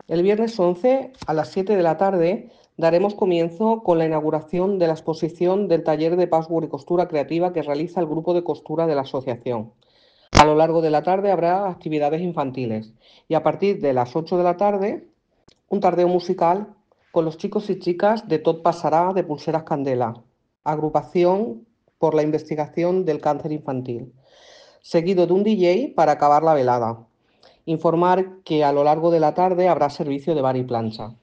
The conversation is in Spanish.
El viernes 11 a las 7 de la tarde daremos comienzo con la inauguración de la exposición del taller de patchwork y costura creativa que realiza el grupo de costura de la asociación. A lo largo de la tarde habrá actividades infantiles y a partir de las 8 de la tarde un tardeo musical con los chicos y chicas de Tot Pasará de Pulseras Candela, agrupación por la investigación del cáncer infantil, seguido de un DJ para acabar la velada. Informar que a lo largo de la tarde habrá servicio de bar y plancha.